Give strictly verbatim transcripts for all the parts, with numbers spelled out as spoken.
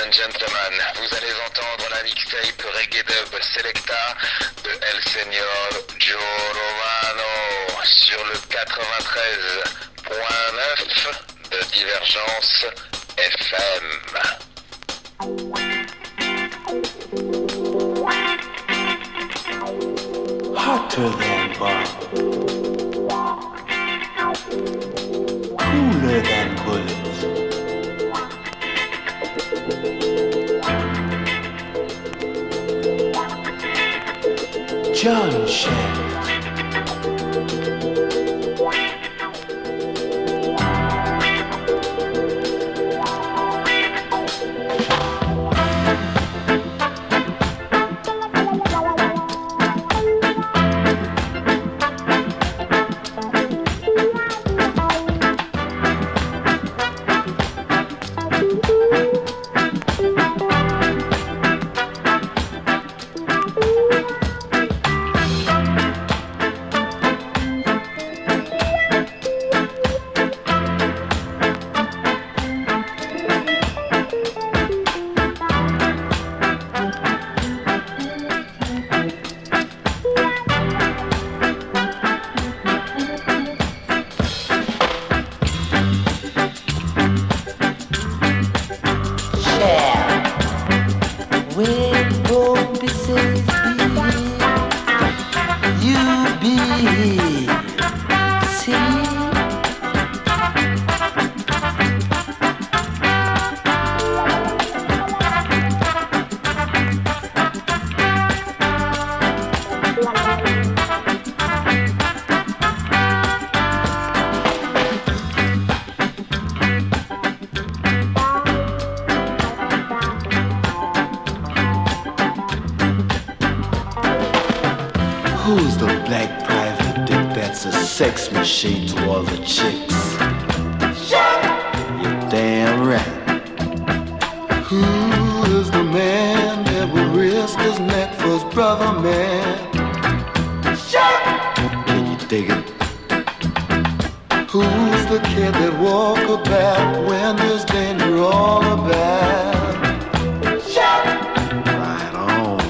and gentlemen, vous allez entendre la mixtape Reggae Dub Selecta de El Señor Joe Romano sur le quatre-vingt-treize point neuf de Divergence F M. Hotter than bomb, cooler than bullets, John Shanks. Who's the black private dick that's a sex machine to all the chicks? You're damn right. Who is the man that would risk his neck for his brother, man? Can you dig it? Who's the kid that walk about when there's danger all about? Right on.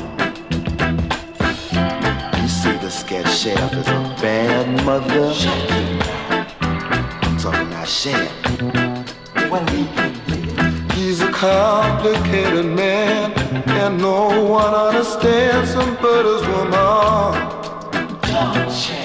You see the scat chef is a bad mother. I'm talking about chef. When he He's a complicated man, and no one understands him but his woman. John Shanks.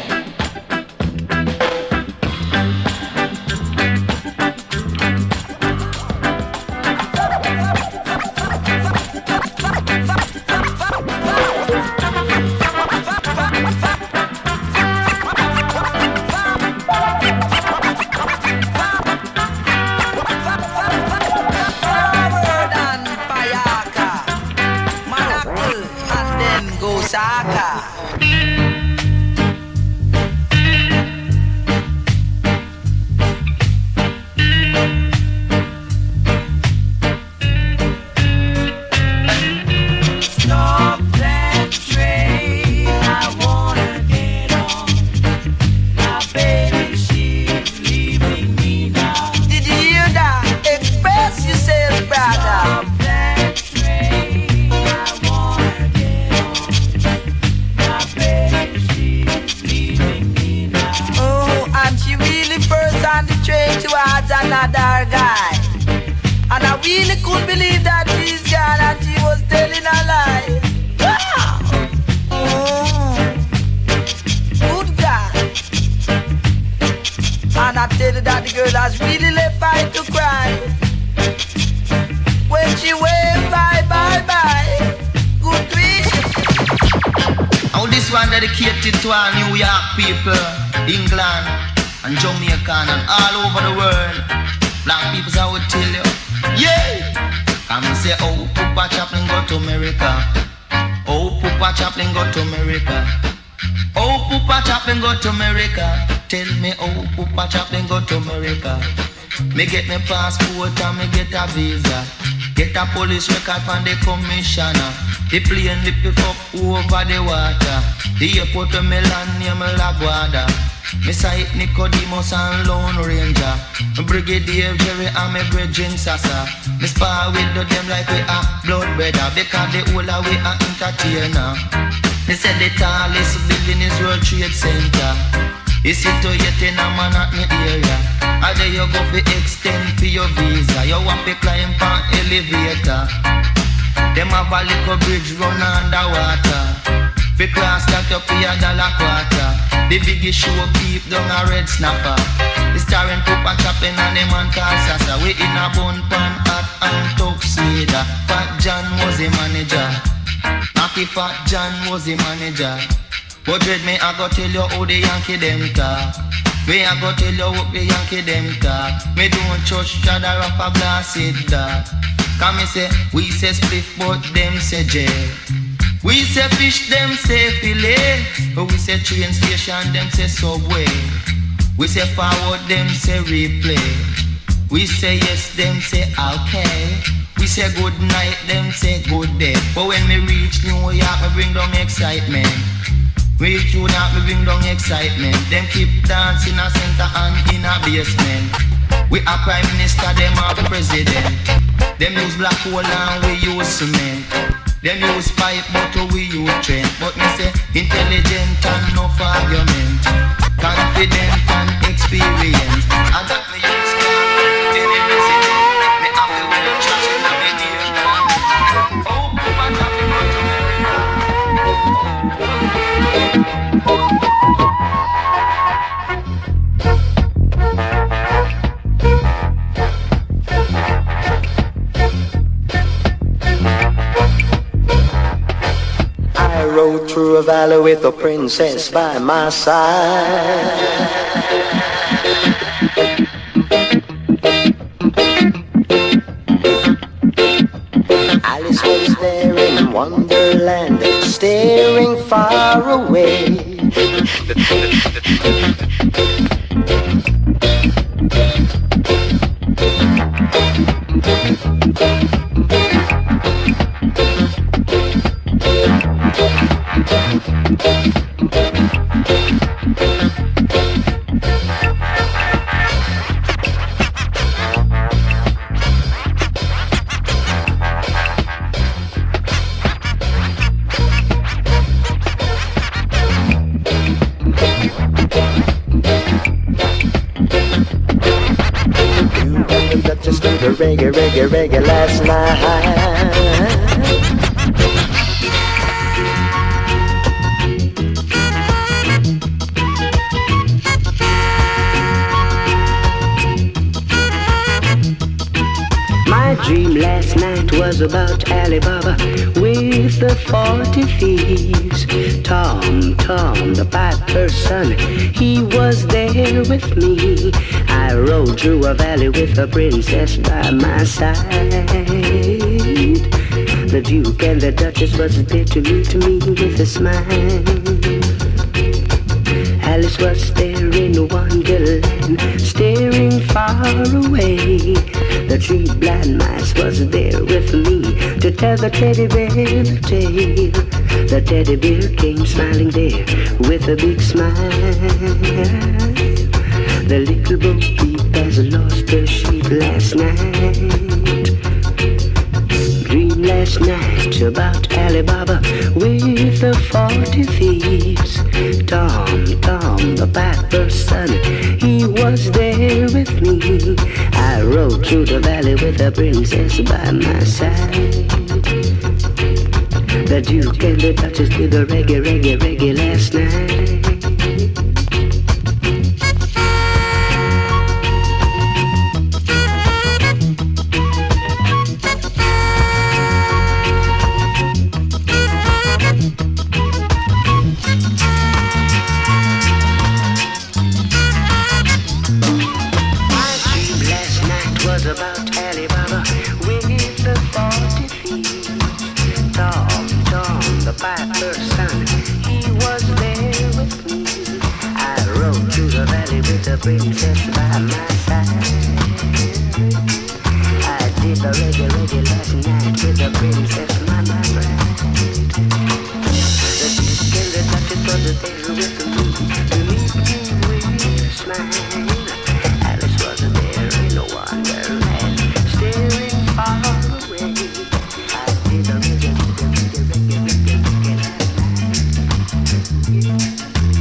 Another guy, and I really couldn't believe that she's gone and she was telling a lie. Wow. Mm. Good God. And I tell you that the girl has really left fight to cry when she waved bye bye bye. Good grief. Oh, this one dedicated to our New York people, England and Jamaica and all over the world. Black people, I would tell you, yeah. I'm gonna say, oh, Papa Chaplin go to America. Oh, Papa Chaplin go to America. Oh, Papa Chaplin go to America. Tell me, oh, Papa Chaplin go to America. Me get me passport and me get a visa. Get a police record from the commissioner. The plane lift it up over the water. The airport of Milan near LaGuardia. Me sight Nicodemus and Lone Ranger. Brigadier Jerry and me brethren Sasa. Me spar with them like we are blood brother. Because the whole of we are entertainer. Me said the tallest building is World Trade Center. It's situated in a Manhattan area. And there you go for extend for your visa. You want to climb an elevator. Them have a little bridge run underwater. For class that you pay a dollar quarter. The biggest show keep down a red snapper. The starring Pupa chopping and the man called Sasa. We in a bun pan hat and tuxedo. Fat John was the manager. Happy Fat John was the manager. But dread me, I go tell you how the Yankee them talk. Me, I go tell you what the Yankee them talk. Me don't trust Shada rap a blast it that. Come me say, we say split but them say jail. We say fish them say filet. But we say train station them say subway. We say forward them say replay. We say yes them say okay. We say good night them say good day. But when me reach New York me bring down excitement. Reach you now me bring down excitement. Them keep dancing a center and in a basement. We are prime minister, them are president. Them use black hole and we use cement. Them use pipe but we use train. But me say intelligent and no argument. Confident and experience. And that me use car, any resident. Me have to wear trash in the nation. Oh, Papa Tappy go to I rode through a valley with a princess by my side. Alice was there in Wonderland, staring far away. Reggae, reggae, reggae last night. My dream last night was about Alibaba with the forty thieves. Tom, Tom, the piper's son, he was there with me. I rode through a valley with a princess by my side. The Duke and the Duchess was there to meet me with a smile. Alice was there in Wonderland, staring far away. The three blind mice was there with me to tell the teddy bear the tale. The teddy bear came smiling there with a big smile. The little Bo Peep has lost her sheep last night. Dream last night about Alibaba with the forty thieves. Tom, Tom, the piper's son, he was there with me. I rode through the valley with a princess by my side. The Duke and the Duchess did the reggae, reggae, reggae last night. Princess by my side. I did a reggae, reggae last night with the princess, my man, right? The skin, the touches for the days with the moon. To meet you with your smile. Alice wasn't there in a wonderland, staring far away. I did a reggae, reggae, reggae, reggae, reggae, reggae last night.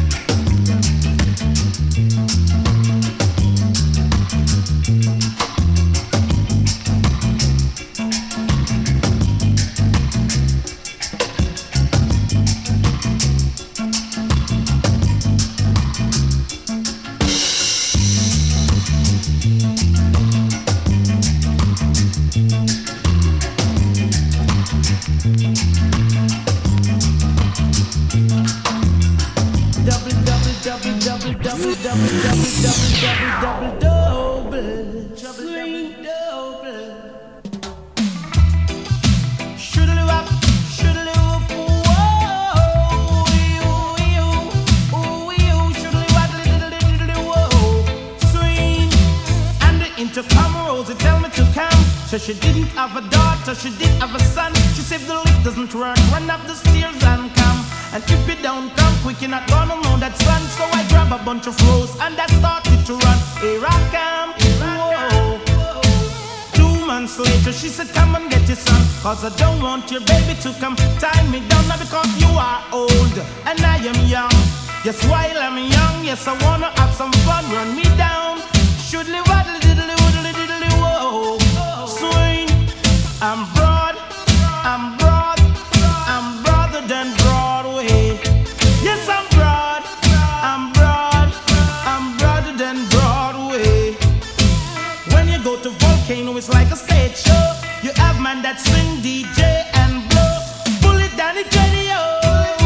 She didn't have a daughter, she did have a son. She said the lift doesn't work, run up the stairs and come. And if you don't come quick, you're not gonna know that son. So I grab a bunch of rose and I started to run. Here I come, whoa. Two months later, she said, come and get your son, cause I don't want your baby to come tie me down. Now because you are old and I am young. Yes, while I'm young, yes, I wanna have some fun. Run me down, shoodly waddly diddly woodly diddly whoa. Swing, I'm broad, I'm broad, I'm broader than Broadway. Yes, I'm broad, I'm broad, I'm broader than Broadway. When you go to Volcano, it's like a stage show. You have man that swing, D J and blow. Pull it down the radio,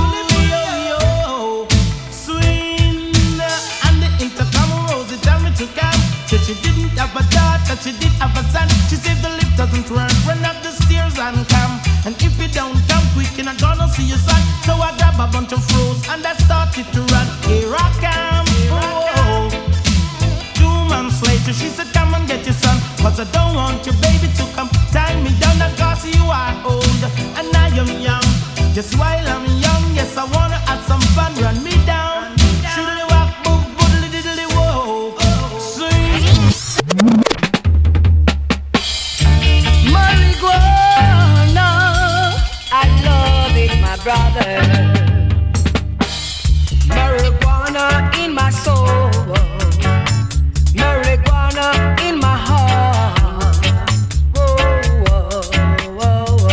swing, and the intercom rose. It tell me to come. Said she didn't have a daughter, she did have a son. She said the lift doesn't work, run up the stairs and come. And if you don't come quick, you're not gonna see your son. So I grab a bunch of froze and I started to run. Here I come, oh. Two months later, she said, come and get your son, cause I don't want your baby to come tie me down. Cause you are old and I am young. Just while I'm young, yes, I wanna have some fun. Run me down, should walk, move, boodly diddly whoa. Marijuana, I love it, my brother. Marijuana in my soul, marijuana in my heart. Whoa, whoa, whoa, whoa.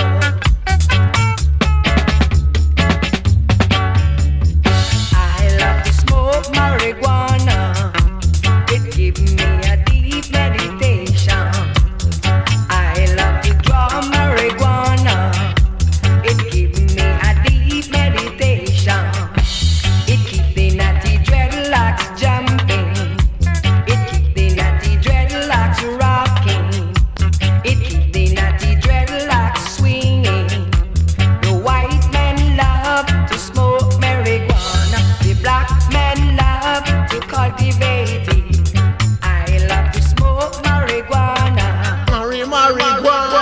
I love to smoke marijuana. It gives me a deep meditation. I love to draw marijuana. It gives me a deep meditation. It keeps the natty dreadlocks jumping. It keeps the natty dreadlocks rocking. It keeps the natty dreadlocks swinging. The white men love to smoke marijuana. The black men love to cultivate it. I love to smoke marijuana. Mari, marijuana.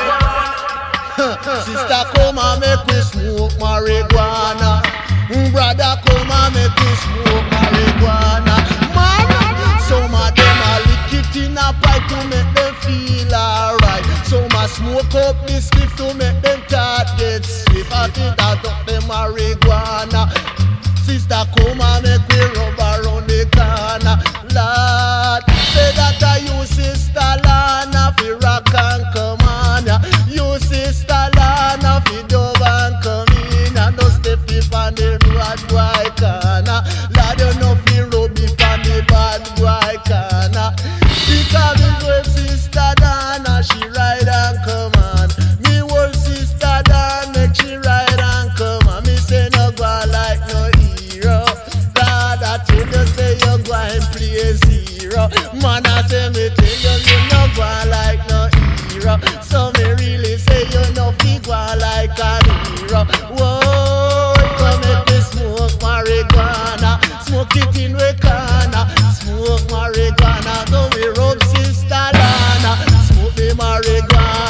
Sister, come and make me smoke marijuana. Brother, come and make me smoke marijuana. Man, some of them a lick it in a pipe to make them feel alright. Some a smoke up this spliff to make them start get swift. I think that up the marijuana. Sister, come and make me rub around the corner. Lord, say that I use Sister Lana fi rock and come on ya. You Sister Lana fi dove and come in. And no step if on the bad boy corner. Lord, you know fi rub it on the bad boy corner. Because me with Sister Dana, she ride and come on. Me with Sister Dana, make she ride and come on. Me say no go like no hero. Lord, I tell you say you go and play zero. Man, I say me tell you you no go like no hero. So me really say you no fi go like a hero. Whoa, come make me smoke marijuana. Smoke it in we corner. Smoke marijuana. So we rub Sister Lana. Smoke the marijuana.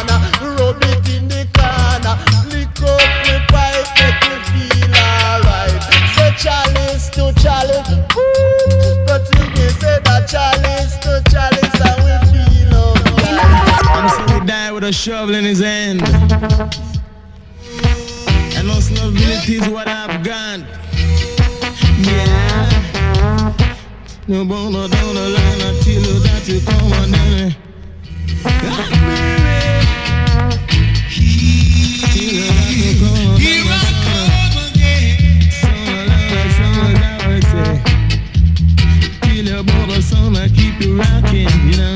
chalice. Ooh, but you can say that chalice to chalice and we feel alright. And so he died with a shovel in his hand. And no stability is what I've got. Yeah. No bone down the line until you that you come on down. Here I come again. Feel your bubble sound, I keep you rocking, you know.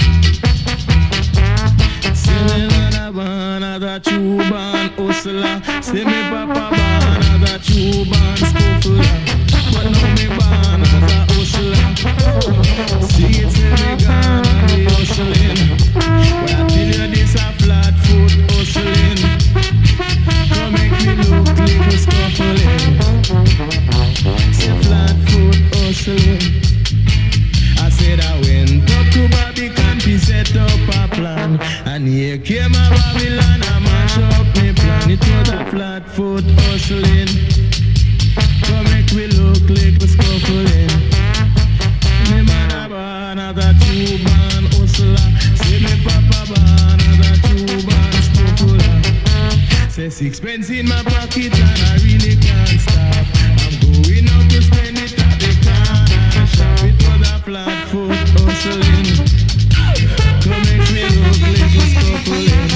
Say me mother born as a true born hustler. Say me papa born as a true born scuffler. But now me born as a hustler. See it, say me gone and me hustling. But I tell you this a flat foot hustling. Come make me look like a scuffling. Say flat foot hustling. I said I went up to Babylon to set up a plan. And here came a Babylon and mash up me plan. It was a flat foot hustling. Come make me look like a scuffling. Me man a born as a true born hustler. Say me papa born as a true born scuffler. Say sixpence in my pocket and I really can't stop. I'm going out to spend it at the corner shop. It was a flat foot hustling. Come make me look like a scuffling.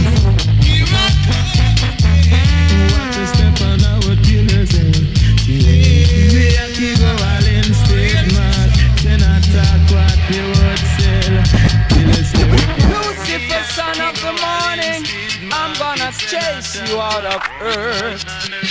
Watch a step on our killers and we are keep going straight mad. Then I talk what they would sell. Lucifer, son of the morning, I'm gonna chase you out of earth.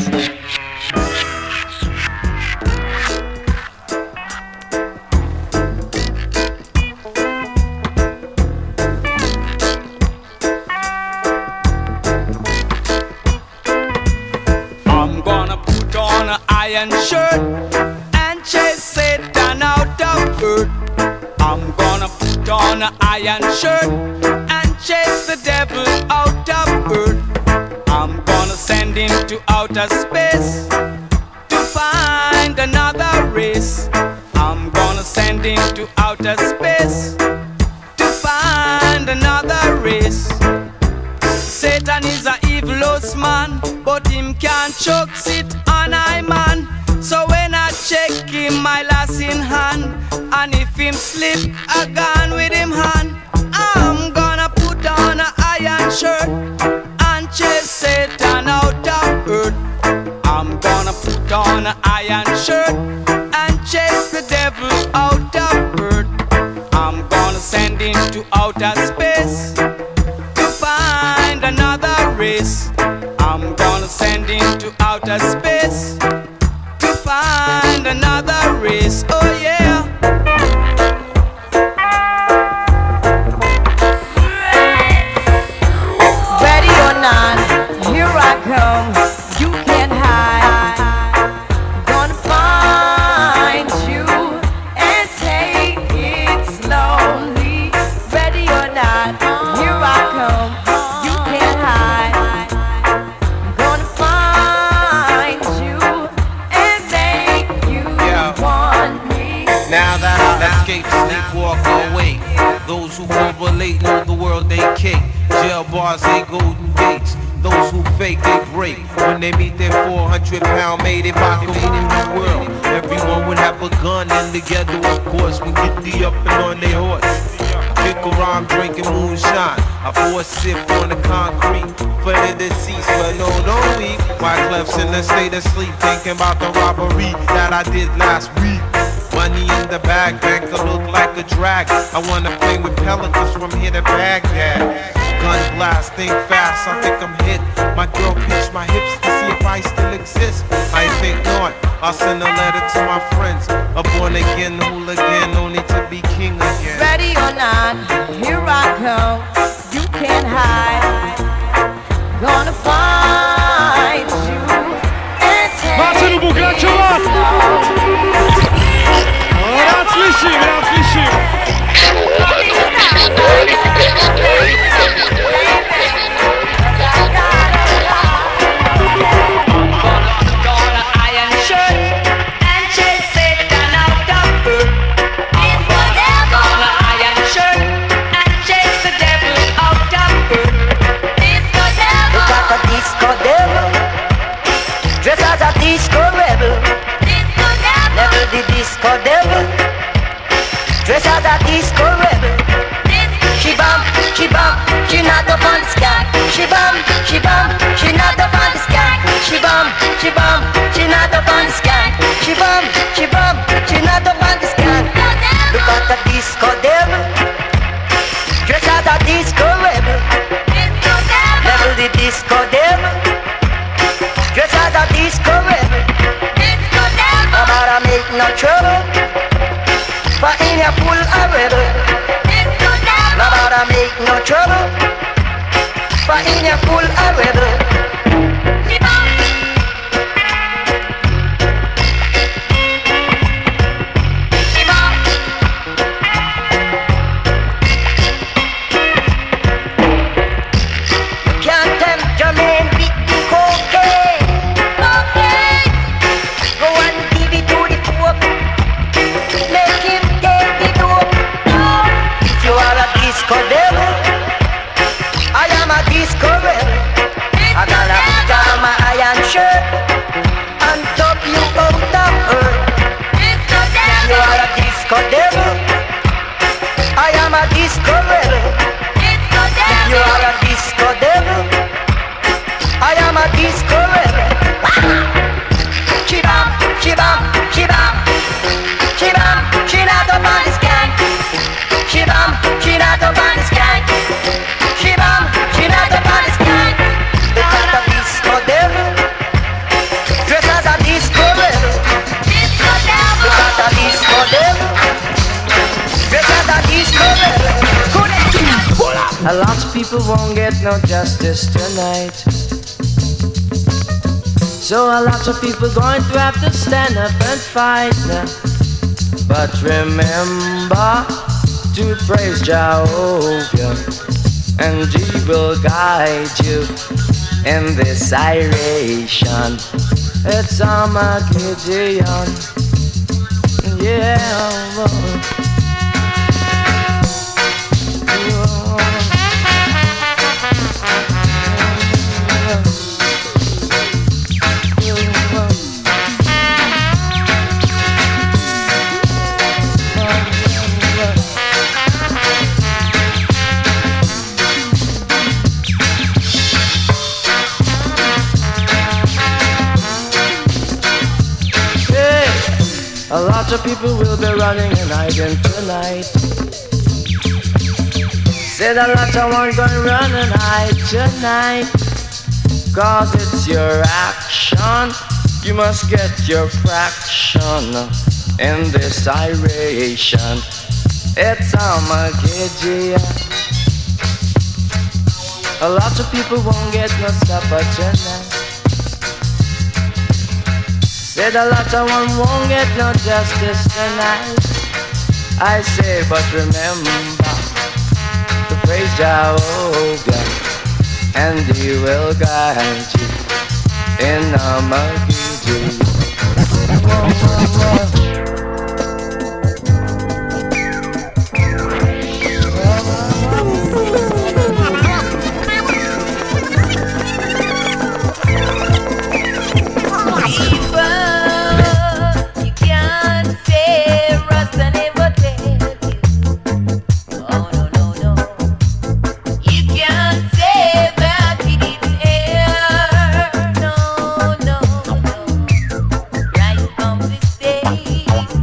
I'm gonna put on an iron shirt and chase Satan out of earth. I'm gonna put on an iron shirt and chase the devil out of earth. I'm gonna send him to outer space to find another race. I'm gonna send him to outer space to find another race. Satan is a evilous man, but him can't choke sit on I man. So when I check him, my lass in hand, and if him slip, I gone with him hand. I'm gonna put on an iron shirt and chase Satan out of earth. I'm gonna put on an iron shirt and chase the devil out of earth. I'm gonna send him to outer space to find another race. I'm gonna send him to outer space to find another race. Oh yeah. Ready or not, here I come. You can't hide. Gonna find you and take it slowly. Ready or not, here I come. You can't hide. Gonna find you and make you want me. Now that I escape, sleepwalk away. Those who overlate know the world they cake. Jail bars, they golden gates. Those who fake, they break. When they meet their four hundred pound mate, if I could rule the world, everyone would have a gun and together, of course, we get the up and on their horse. Kick around drinking moonshine. I pour a sip on the concrete for the deceased, but no, no weep. Wyclef's in a state of sleep, thinking about the robbery that I did last week. Money in the bag, banker look like a drag. I wanna play with pelicans from here to Baghdad. Gun blast, think fast, I think I'm hit. My girl pinched my hips to see if I still exist. I think not, I'll send a letter to my friends. A born again hooligan, only to be king again. Ready or not, here I come. You can't hide. Gonna find you and take Marcelu Bugraciova! Rád slyším, rád slyším. Gonna iron shirt and chase Satan disco devil, dress as a disco rebel. She bum, she bum, she not up on the sky. She bum, she bum, she not up on the sky. She bum, she bum, she not up on the sky. She bum, she bum, she not up on the sky. Look at the disco devil, dress as a disco rebel. Level the disco devil, dress as a disco rebel. Nobody make no trouble, but in your pool a rebel. Nobody make no trouble, but in your pool a rebel. Can't tempt your man with the cocaine. Go and give it to the pope, make him take the dope. If you are a disco devil, I am a disco rebel. I gotta put on my iron shirt and top you out of earth. If you are a disco devil, I am a disco rebel. If you are a disco devil, I am a disco rebel. She-bam, she-bam, she-bam, she-bam, she not up on the sky. She-bam, she not up on the sky. She-bam, she not up on the sky. Look at the disco devil, dress as a disco rebel. Look at the disco devil, dress as a disco rebel. A lot of people won't get no justice tonight, so a lot of people going to have to stand up and fight now. But remember to praise Jehovah, and He will guide you in this iration. It's Armageddon, yeah. A lot of people will be running and hiding tonight. Said a lot of one gonna run and hide tonight, cause it's your action. You must get your fraction in this iration. It's Armageddon. A lot of people won't get no supper tonight. Said a lot of one won't get no justice tonight. I say, but remember to praise Jehovah, and He will guide you in Armageddon. Whoa, whoa, whoa. Right from this day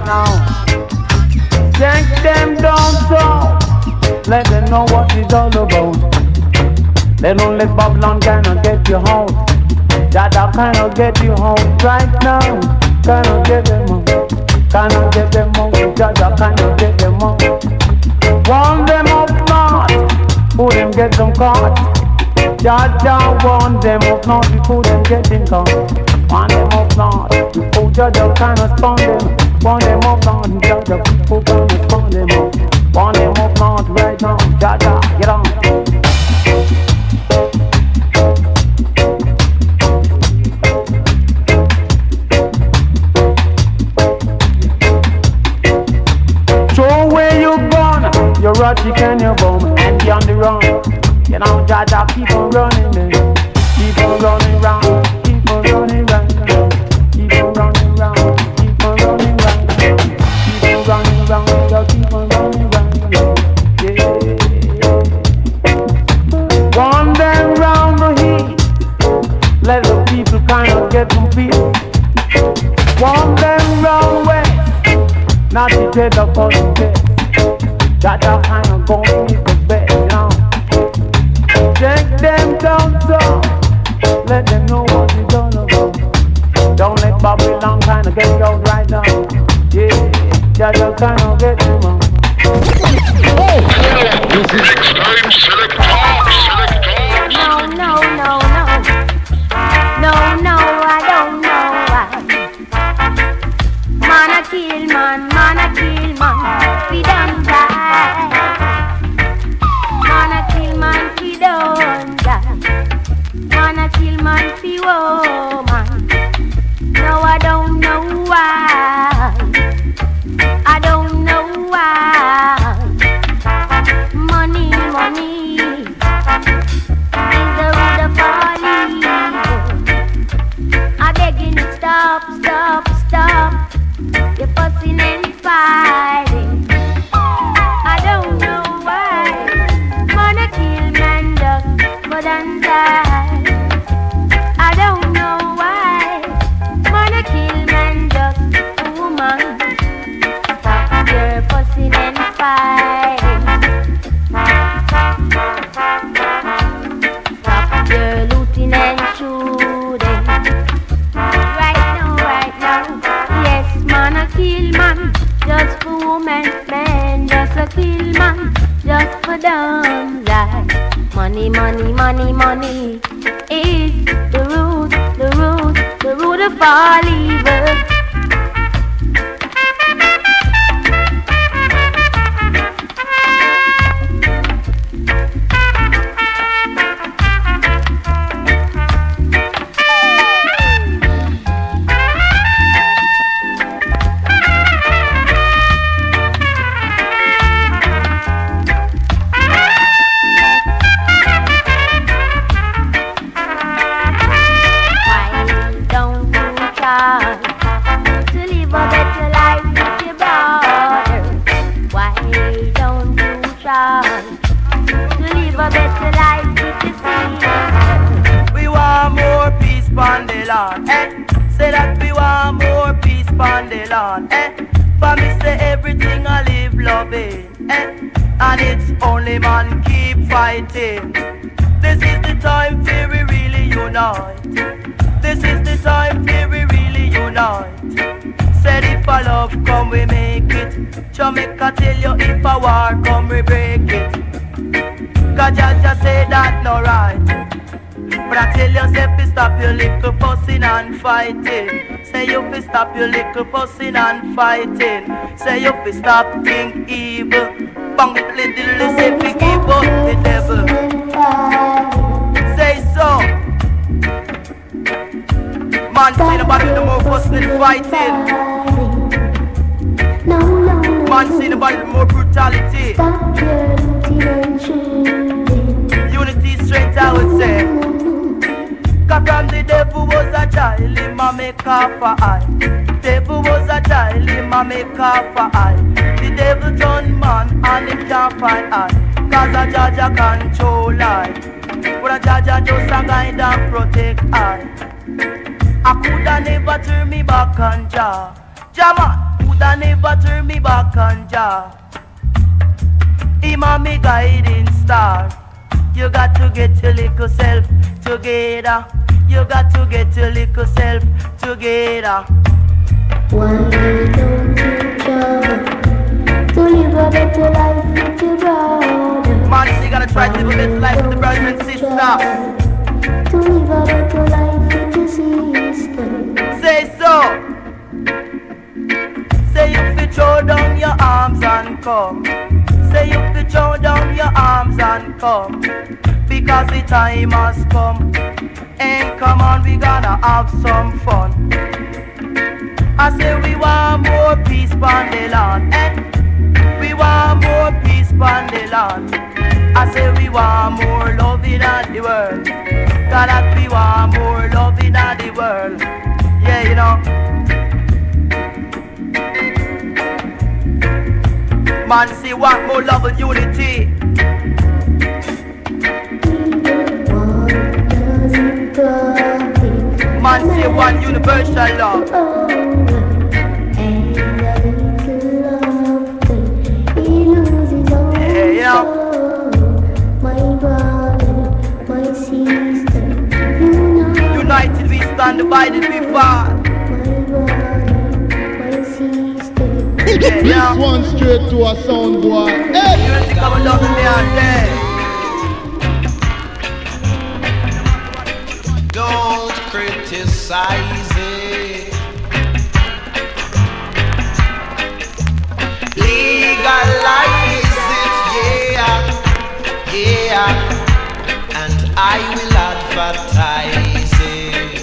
now. Take them down so let them know what it's all about. They don't let Babylon cannot get you home. Jada cannot get you home right now. Cannot get them home. Cannot get them home. Jada cannot get them home. Warn them up north, who them get them caught. Jada warn them up north before them getting caught. Warn them up north before Jada cannot spawn them. Warn them up north, Jada before cannot spawn them up. Warn them up north right now. Jada, get on. You're rotty, can you bum, and you're on the run. You know, Jaja, keep on running, man. Keep on running round, keep on running round. Keep on running round, keep on running round. Keep on running round, you keep on running round. Yeah. Run them round the heat. Let the people kind of get some peace. Run them round west. Not to take the first step. Jaja kind of going is the best, you know. Take them down so let them know what it's all about. Don't let Babylon kind of get you out right now. Yeah, Jaja kind of get you out. Next time, select talk, select talk. No, no, no, no. No, no, I don't know why. Man a kill man, man a kill man. We done die. Man a kill man, we done die. Man a kill man, we woman. No, I don't know why. I don't know why. Money, money is the root of all evil. I'm begging you, stop, stop, stop. You're fussing and fighting. I don't know why. Wanna kill man just for done die. I don't know why. Wanna kill man just a woman. Stop your fussing and fighting. Stop your looting and shooting. Right now, right now. Yes, man a kill man just for woman. Man just a kill man just for dumb life. Money, money, money, money is the root, the root, the root of all evil. This is the time for we really unite. This is the time for we really unite. Said if a love come we make it. Jamaica tell you if a war come we break it. Cause Jaja say that no right. But I tell you say fi stop your little fussing and fighting. Say you fi stop your little fussing and fighting. Say you fi stop think evil. Bang it little say fi give up the devil. Say so. Man say nobody no more fussing and fighting. Man say nobody no more brutality. Unity strength I would say. Cause from the devil was a child, him a make half a eye. Devil was a child, him a make half a eye. The devil turn man and him can't find eye. Cause a Jaja control eye. But a Jaja just a guide and protect eye. I coulda never turn me back on Jah. Jah man, who Master never turn me back on Jah. Him a me guiding star. You got to get your little self together. You got to get your little self together. Why don't you try to live a better life with your brother? Man, you gotta try to live a better life with the brother and sister. To live a better life with your sister. Say so. Say you fi throw down your arms and come. Say you fi throw down your arms and come. Because the time has come. And come on, we gonna have some fun. I say we want more peace on the land. Eh? We want more peace on the land. I say we want more love in the world. God, that we want more love in the world. Yeah, you know. Man, say want more love and unity. Man, say one universal love. Yeah, yeah. United we stand, divided we fall. Yeah, yeah. This one straight to a sound boy. Hey! Unity coming down to me and there. Don't criticize it. Legalize it, yeah, yeah. And I will advertise it.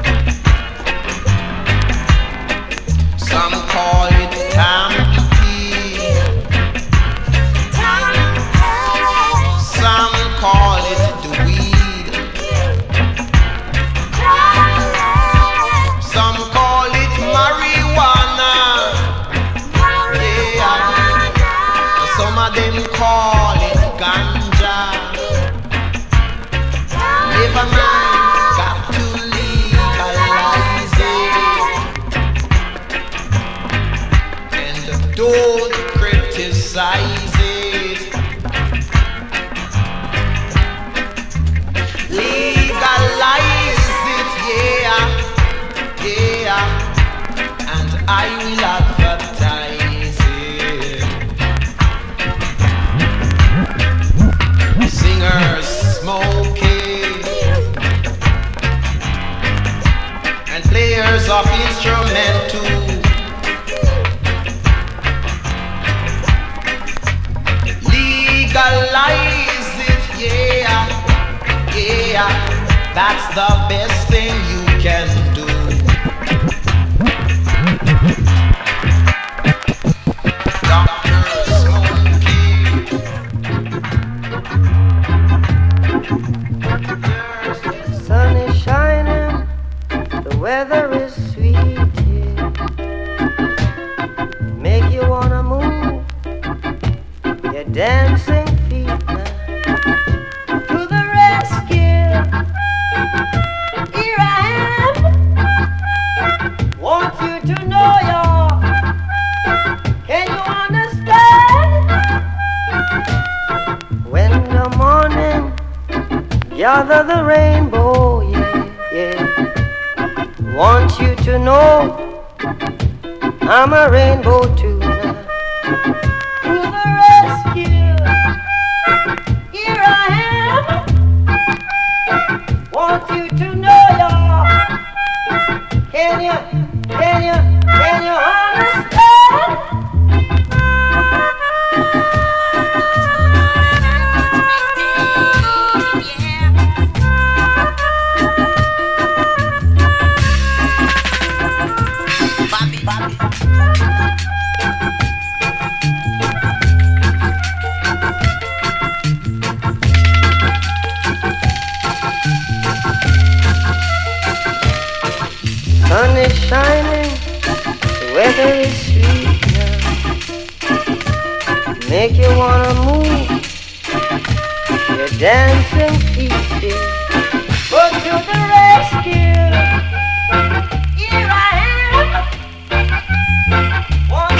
Some call it tampy. Some call it the weed. Some call it marijuana. Yeah. Some of them call it ganja. Never mind, got to legalize it. And don't criticize it. Legalize it, yeah, yeah. And I will advertise it. Singers smoking and players of instrumental. Legalize it, yeah, yeah. That's the best thing you can do. Doctor smoking. Sun is shining, the weather is sweet here. Make you wanna move your dancing feet now. To the rescue, here I am. Want you to know y'all. Can you understand? When the morning gather the rainbow, yeah, yeah. Want you to know I'm a rainbow too now. To the rescue, here I am. Want you to know y'all. Can you, can you, can you understand? Sun is shining, the weather is sweet now. Make you wanna move your dancing feet, yeah. Go to the rescue, here I am. Want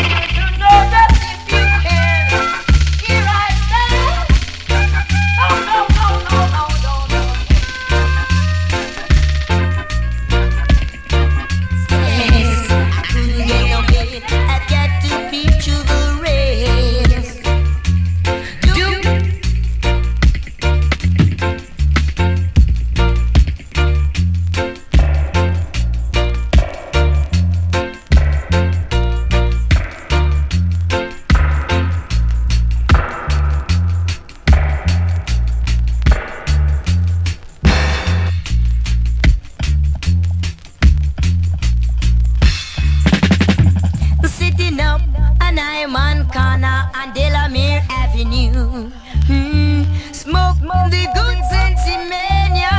loving you. Mm. Smoke the good sensimania.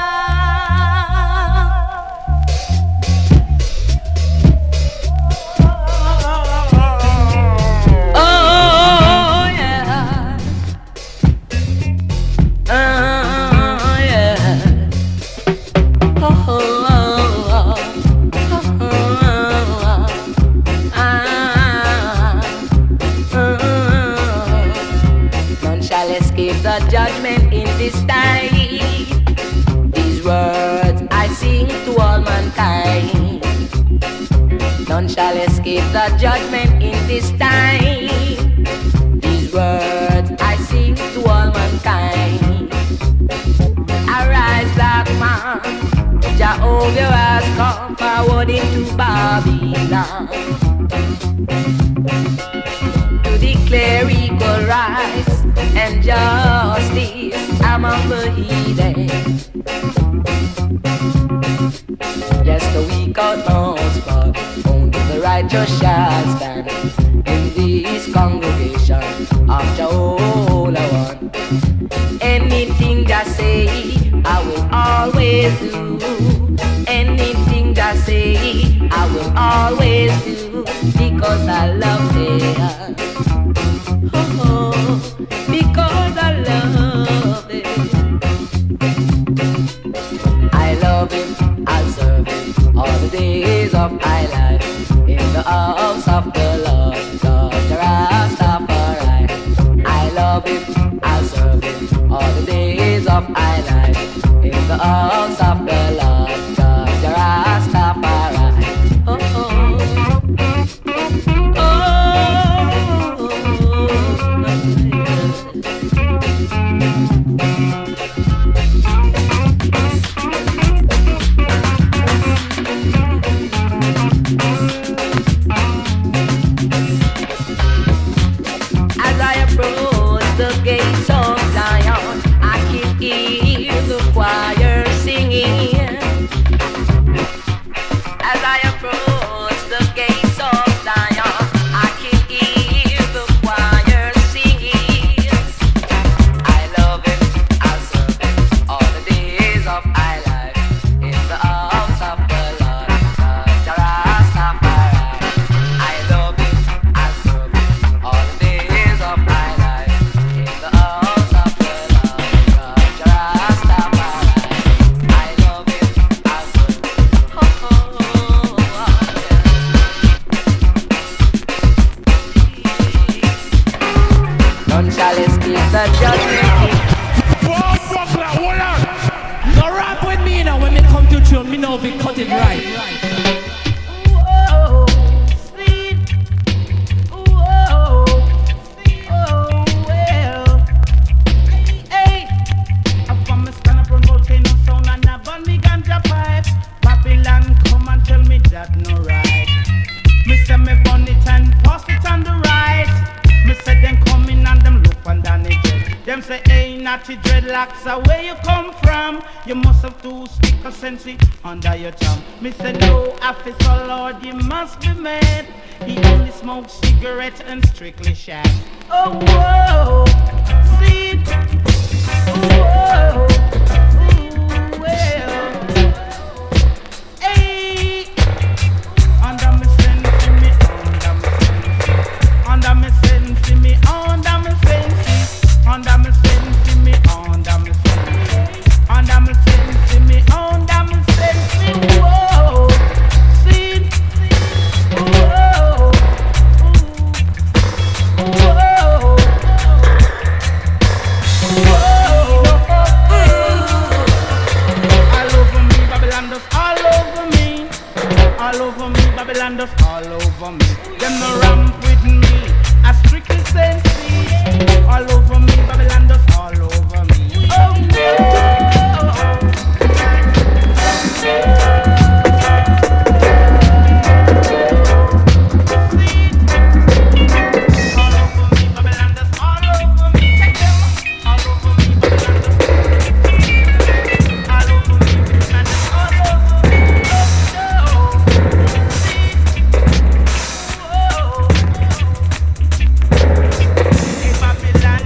Oh yeah. Oh yeah. Oh, oh, oh, oh, oh, ah, oh. None shall escape the judgment in this time. These words I sing to all mankind. None shall escape the judgment in this time. These words I sing to all mankind. Arise, black man, Jehovah has come forward into Babylon to declare equal rights and justice among the heathen. Yes, the weak outmost fall, only the righteous shall stand in this congregation of Jehovah One. Anything just say, I will always do. Anything just say, I will always do, because I love them. Oh, oh, because I love them. I love him, I'll serve him all the days of my life in the house of the Lord God Rastafari. I love him, I'll serve him all the days of my life in the house of the Lord God Rastafari. Oh, oh, as I approach the gates of Zion, I can hear the choir singing. As I approach the gates of Zion, I can hear the choir singing. I love him, I'll serve him all the days of my life in the house of the Lord God Rastafari. I love him, I'll serve him all the days of my life in the house of the Lord God Rastafari. I love him, I'll serve him. Oh, oh, oh, yeah. None shall escape the judgment. Whoa, buckler, hold on. No rap with me now when me come to tune, me know we cut it right. Whoa, sweet. Whoa, oh, well. Hey, I from me stand up on volcano sound and I burn me ganja pipe. Babylon come and tell me that no right. Me say me burn it and pass it on the right. Me say them come in and them look under the jet. Them say, hey, natty dreadlocks, uh, where you come from? You must have two stick of sensi under your tongue. Me say, no, officer, Lord, you must be mad. He only smokes cigarettes and strictly shag. Oh, whoa, see, whoa, ooh, well, hey, under me sense, me, under me sense, under me sense, me, under me sense, under me sense, me, under me sense, under me sense, me, under me sense, me, whoa, see, whoa, whoa, all over me, Babylon dust all over me, all over me, Babylon dust all over me. Them no ramp with me, I strictly sense all over me, Babylon dust all over me. Oh no. Babylon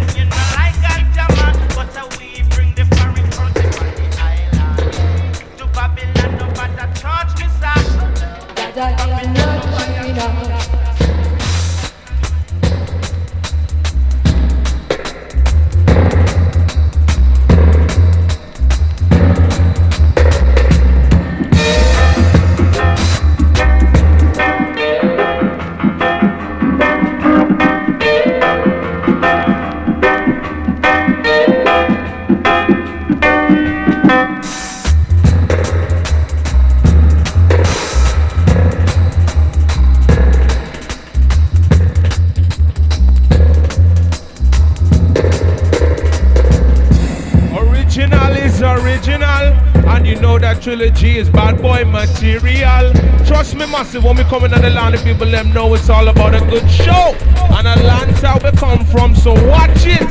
Trilogy is bad boy material. Trust me, massive, when we coming on the land, the people them know it's all about a good show. And Atlanta we come from, so watch it.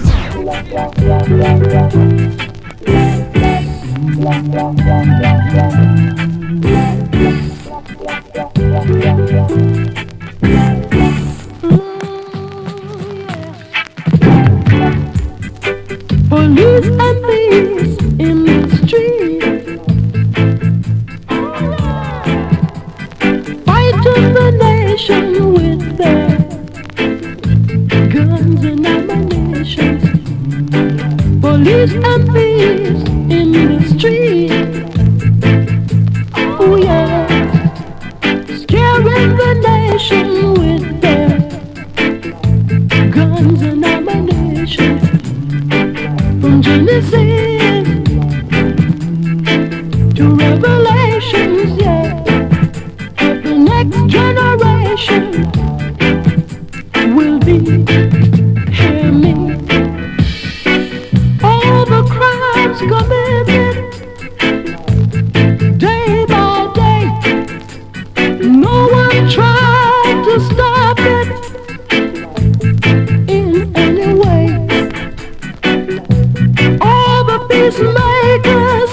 Police and thieves in the street, the nation with their guns and ammunition. Police and thieves in the street, oh yeah, scaring the nation with their guns and ammunition. From Genesis to Revelations, yeah. Next generation will be, hear me, all the crimes committed day by day. No one tried to stop it in any way. All the peacemakers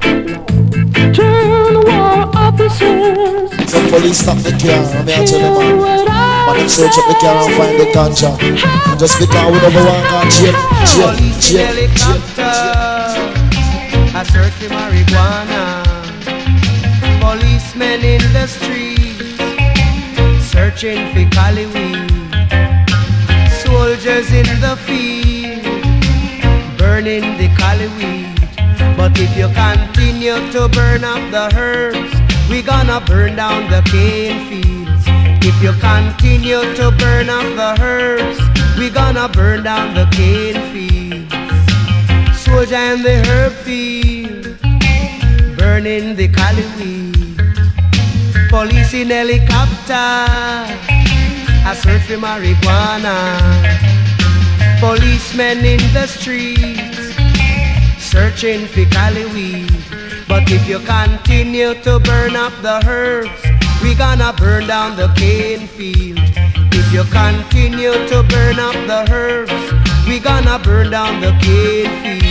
turn war officers. The police stop the car, I'm here to the man. But them search up the car and find the ganja. And just because we never want to chip, chip, chip, helicopter, I search for marijuana. Policemen in the streets, searching for cali weed. Soldiers in the field, burning the cali weed. But if you continue to burn up the herbs, we gonna burn down the cane fields. If you continue to burn up the herbs, we gonna burn down the cane fields. Soldier in the herb field, burning the cali weed. Police in helicopter, I search for marijuana. Policemen in the streets, searching for cali weed. But if you continue to burn up the herbs, we gonna burn down the cane field. If you continue to burn up the herbs, we gonna burn down the cane field.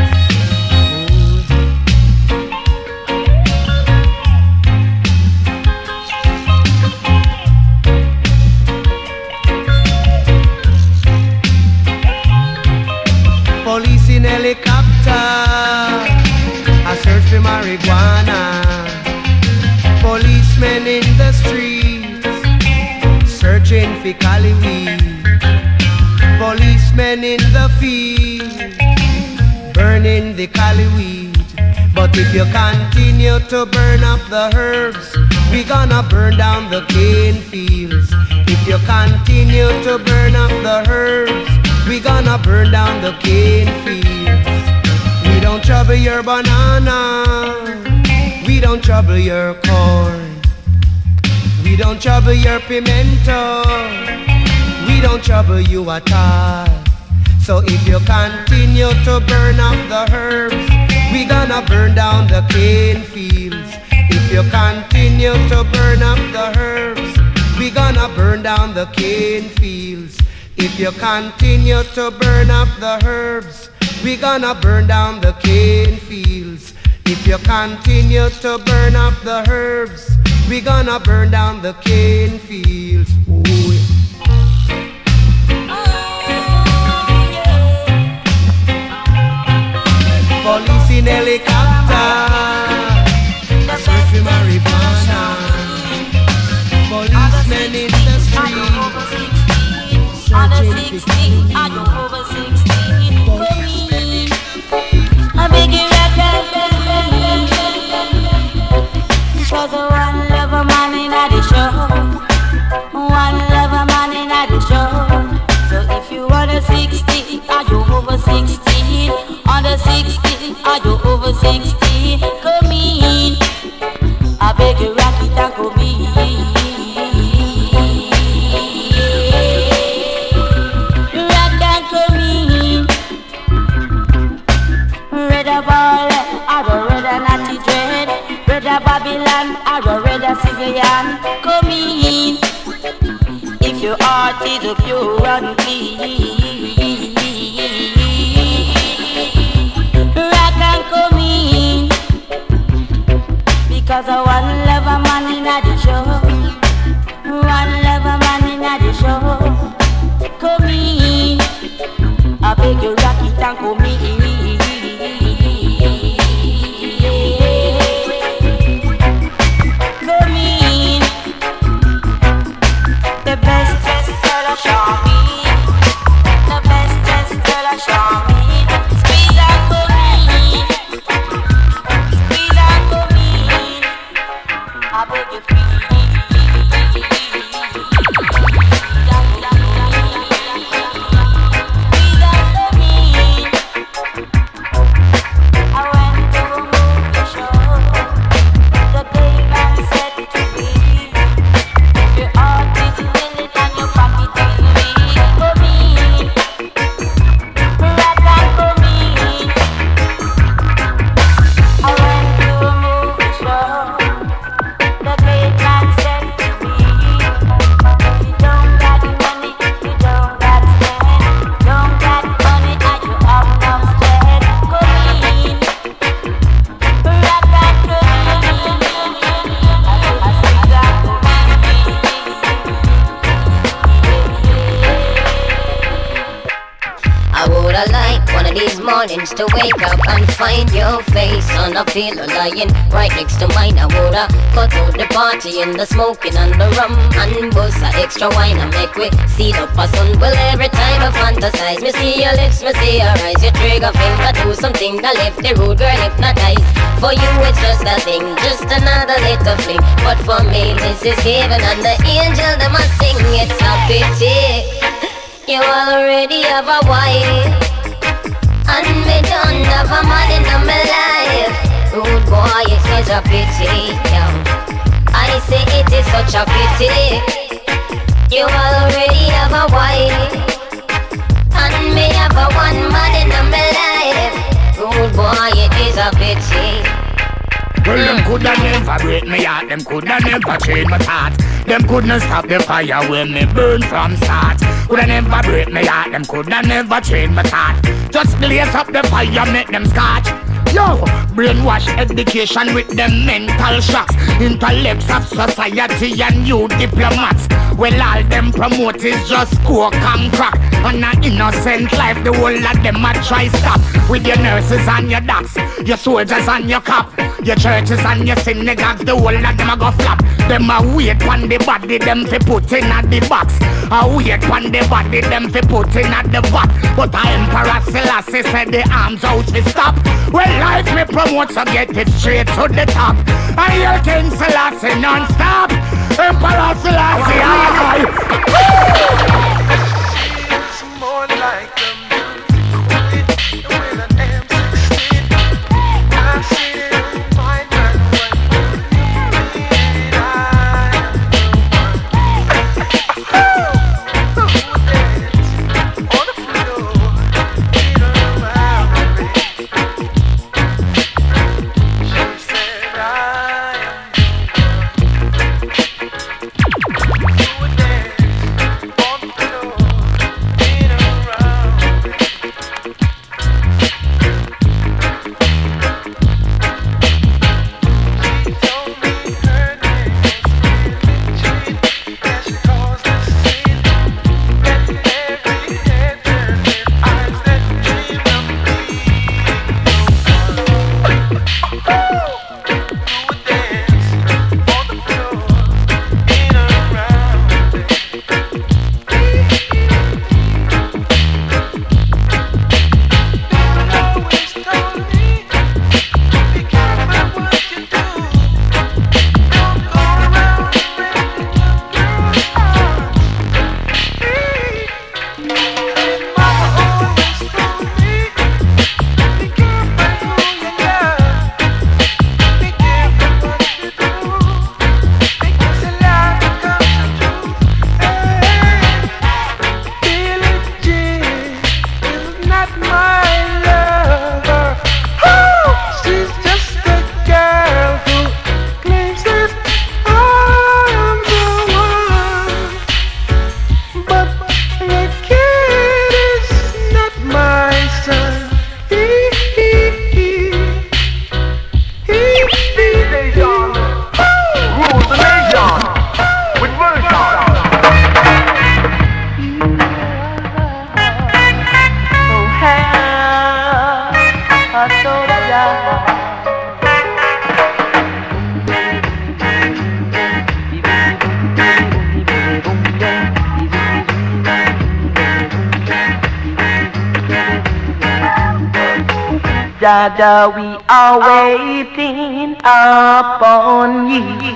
Police in helicopter, I search for marijuana. Policemen in the streets, searching for cali weed. Policemen in the field, burning the cali weed. But if you continue to burn up the herbs, we gonna burn down the cane fields. If you continue to burn up the herbs, we gonna burn down the cane fields. We don't trouble your banana, we don't trouble your corn. We don't trouble your pimento, we don't trouble you at all. So if you continue to burn up the herbs, we gonna burn down the cane fields. If you continue to burn up the herbs, we gonna burn down the cane fields. If you continue to burn up the herbs, we gonna burn down the cane fields. If you continue to burn up the herbs, we gonna burn down the cane fields. Ooh, yeah. Police in helicopter, search for marijuana. sixty, are you over sixty? Come in, I beg you rock and cause one love a man in the show, one love a man in the show. So if you under sixty, are you over sixty? Under sixty, are you over sixty? Come in, I beg you rock it and come in. Rock and come in. Red a ball, I go red a natty dread. Red a Babylon, I go red a Sicilian. Come in, if your heart is a pure and clean. Rock and come in, because I one love a man in the show, one love a man in the show. Come in, I beg you rock it and come in. Come in, the best best girl a show me, the best best girl a show me. Squeeze and come in, squeeze and come in. I beg you please. Mornings to wake up and find your face on a pillow lying right next to mine. I woulda cut out the party and the smoking and the rum and bust a extra wine and make we see up a sun. Well, every time I fantasize, me see your lips, me see your eyes, your trigger finger do something that left the rude girl hypnotized. For you it's just a thing, just another little fling, but for me this is heaven and the angel them a sing. It's a pity you already have a wife and me don't have a man in my life. Rude boy, it's such a pity, yeah. I say it is such a pity. You already have a wife and me have a one man in my life. Rude boy, it is a pity. Well, them coulda never break me heart, them coulda never change my thought. Them couldn't stop the fire when me burn from start. Coulda never break me heart, them coulda never change my thought. Just blaze up the fire, make them scotch. Yo, brainwash education with them mental shocks. Intellects of society and you diplomats. Well, all them promote is just coke and crack. On an innocent life, the whole of them a try stop. With your nurses and your docs, your soldiers and your cop, your churches and your synagogues, the whole of them a go flap. Them a wait on the body, them fi put in at the box. A wait on the body, them fi put in at the vat. But a Emperor Selassie said the arms out fi stop. Well, life me promote, so get it straight to the top. I hear King Selassie non-stop. Emperor Selassie, aye. It's more like a movie with an M sixteen. I see it in my mind when you need I am the one. Who dance on the floor, lead around me. She said I am the one. Who dance Jaja, we are waiting upon you.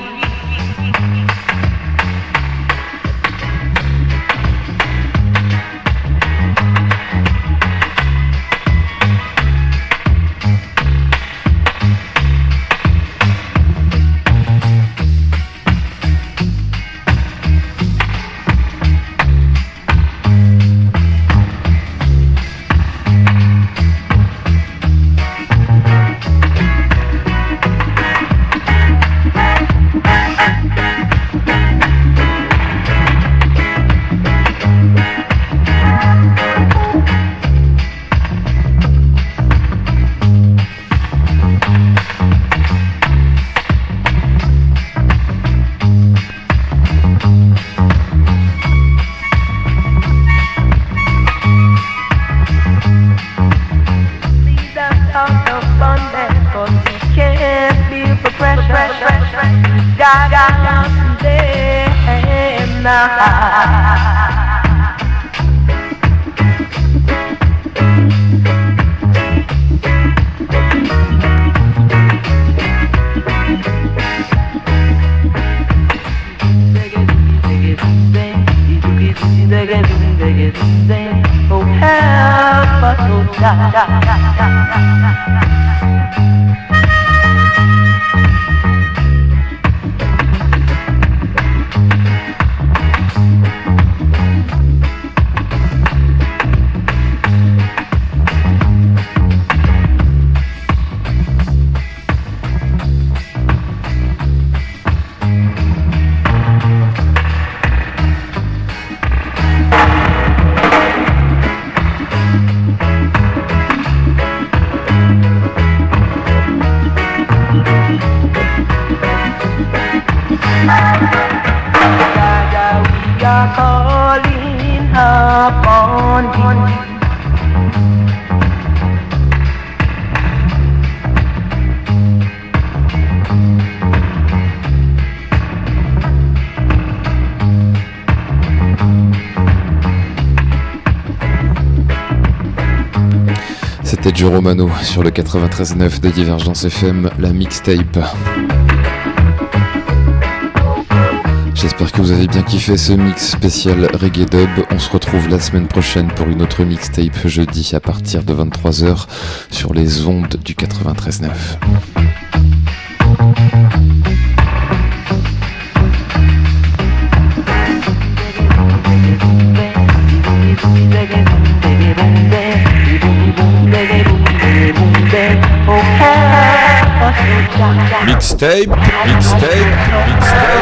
C'était Joe Romano sur le quatre-vingt-treize neuf de Divergence F M, la mixtape. J'espère que vous avez bien kiffé ce mix spécial Reggae Dub. On se retrouve la semaine prochaine pour une autre mixtape jeudi à partir de vingt-trois heures sur les ondes du quatre-vingt-treize neuf. Mixtape, mixtape, mixtape.